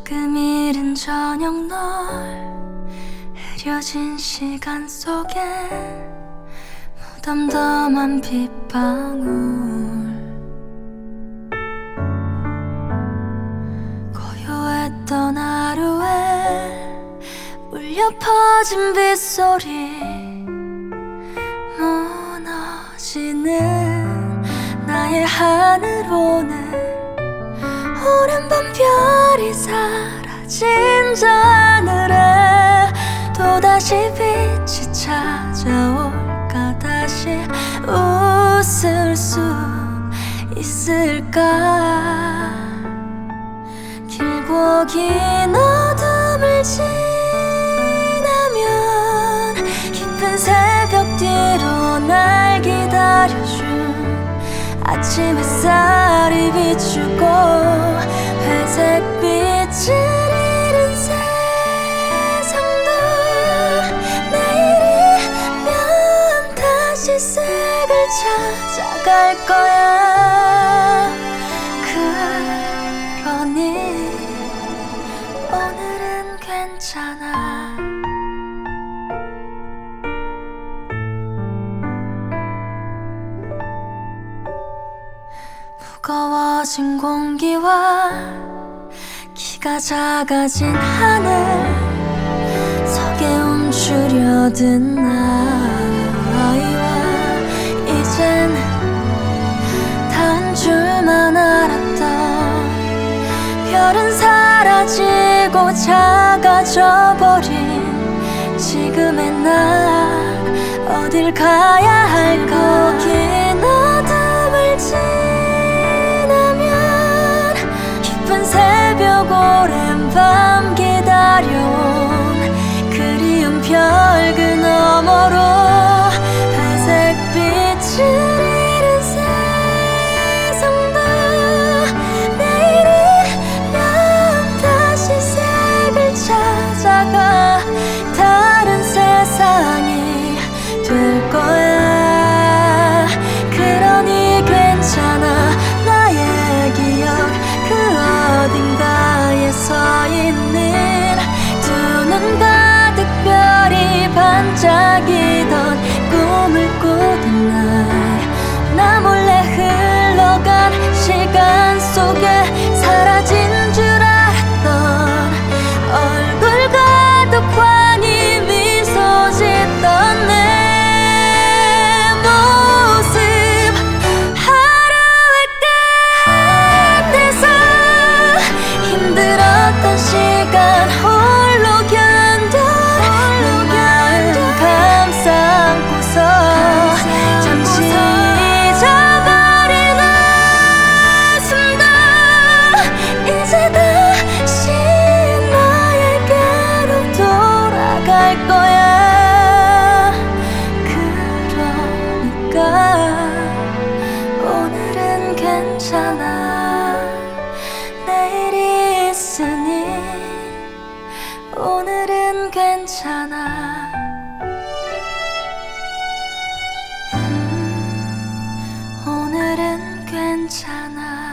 조금 이른 저녁 널 흐려진 시간 속에 무덤덤한 빗방울 고요했던 하루에 울려 퍼진 빗소리 무너지는 나의 하늘 오늘 오랜 밤별이 사라진 저 하늘에 또다시 빛이 찾아올까 다시 웃을 수 있을까 길고 긴 어둠을 지나면 깊은 새벽 뒤로 날 기다려준 아침 햇살이 비추고 회색 빛을 잃은 세상도 내일이면 다시 색을 찾아갈 거야. 그러니 오늘은 괜찮아. 무거워진 공기와 키가 작아진 하늘 속에 움츠려든 아이와 이젠 닿은 줄만 알았던 별은 사라지고 작아져 버린 지금의 난 어딜 가야 할까. 긴 어둠을 깊은 새벽 오랜 밤 기다려온 그리운 별 그 너머로 회색 빛을 잃은 세상도 내일이면 다시 색을 찾아가 다른 세상이 될 거야. 그러니 괜찮아. 나의 기억 어딘가에 서 있는 두 눈 가득 별이 반짝이던 꿈을 꾸던 날 나 몰래 흘러간 시간 속에 사라진 줄 알았던 얼굴 가득 환히 미소 짓던 내 모습 하루에 끝내서 힘들었던 시간 홀로 견뎌 눈을 감싸 안고서 잠시 잊어버린 웃음도 이제 다시 나에게로 돌아갈 거야. 그러니까 오늘은 괜찮아. 내일이 있으니 오늘은 괜찮아. 오늘은 괜찮아.